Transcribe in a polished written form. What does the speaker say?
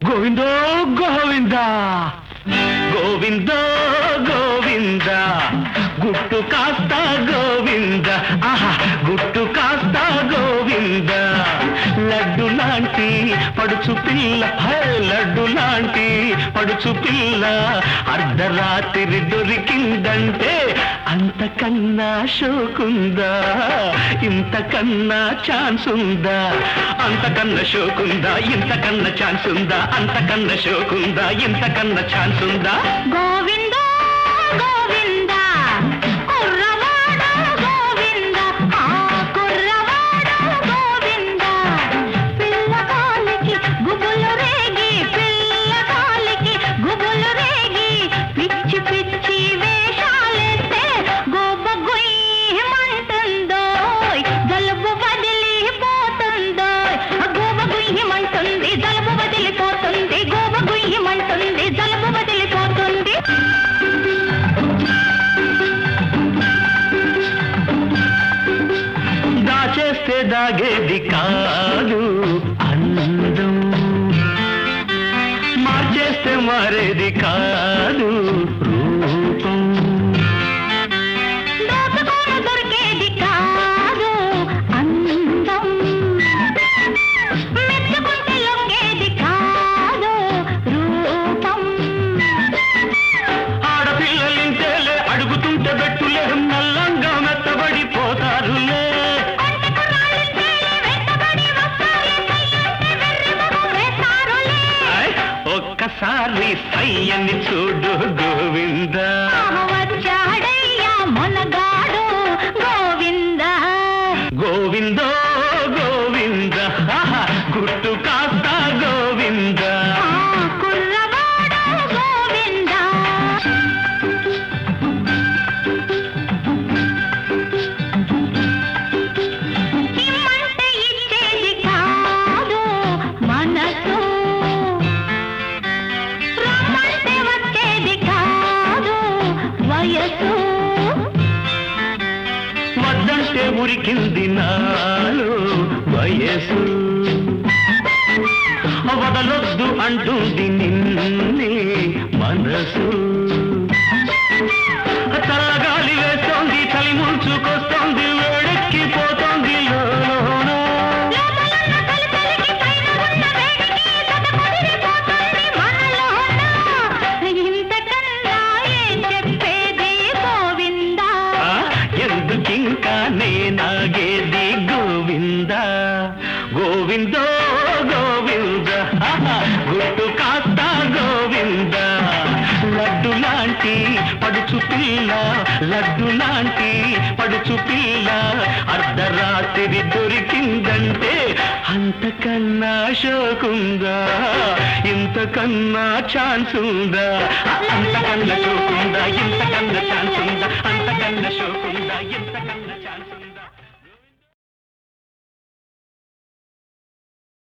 గోవిందో గోవింద గోవిందో గోవింద గుట్టు కాస్త గోవింద ఆహా గుట్టు కాస్త గోవింద లడ్డు లాంటి పడుచు పిల్ల లడ్డు లాంటి పడుచు పిల్ల అర్ధరాత్రి దొరికిందంటే అంతకన్నా షోకుందా ఇంతకన్నా ఛాన్స్ ఉందా అంతకన్నా షోకుందా ఇంతకన్నా ఛాన్స్ ఉందా అంతకన్నా షోకుందా ఇంతకన్నా ఛాన్స్ ఉందా గోవింద గోవింద కుర్రవాడ గోవింద ఆ కుర్రవాడ గోవింద పిల్లకాలికి గుబులు రేగి పిల్లకాలికి గుబులు రేగి పిచ్చి పిచ్చి వేషాలేస్తే గోబ గుయ్యమంటుందో జలుబు వదిలిపోతుందో గోబ గుయ్యమంటుంది జలుబు వదిలిపోతుంది గోబ గుయ్యమంటుంది జలుబు వదిలిపోతుంది దాచేస్తే దాగేది కాదు అందం మార్చేస్తే మారేది కాదు రూపం దోచుకోను దొరికేది కాదు అందం మెచ్చుకుంటే లొంగేది కాదు రూపం ఆడపిల్లలింతేలే అడుగుతుంటే బెట్టులే నల్లంగా మెత్తబడిపోతారులే ఒక్కసారి సయ్యని చూడు గోవింద వచ్చాడయ్యా మొనగాడు గోవింద గోవిందో గోవింద గుట్టు కాస్త గోవింద కుర్రవాడ గోవింద ఇమ్మంటే ఇచ్చేది కాదు మనసు రమ్మంటే వచ్చేది కాదు వయసు వద్దంటే ఉరికింది నాలో వయసు వదలొద్దు అంటుంది నిన్నే మనసు చల్లగాలి వేస్తోంది చలి ముంచుకొస్తోంది వేడెక్కిపోతోంది లోన లోపలున్న తలుపులకి పైన ఉన్న వేడికి తడబడిపోతుంది మనలోన. ఇంతకన్నా ఏం చెప్పేది గోవిందా ఎందుకింకా నేనాగేది గోవింద గోవిందో గోవింద గుట్టు కాస్త గోవింద లడ్డు లాంటి పడుచు పిల్ల లడ్డు లాంటి పడుచు పిల్ల అర్ధరాత్రి దొరికిందంటే అంతకన్నా షోకుందా ఇంతకన్నా ఛాన్స్ ఉందా అంతకన్నా షోకుందా ఇంతకన్నా ఛాన్స్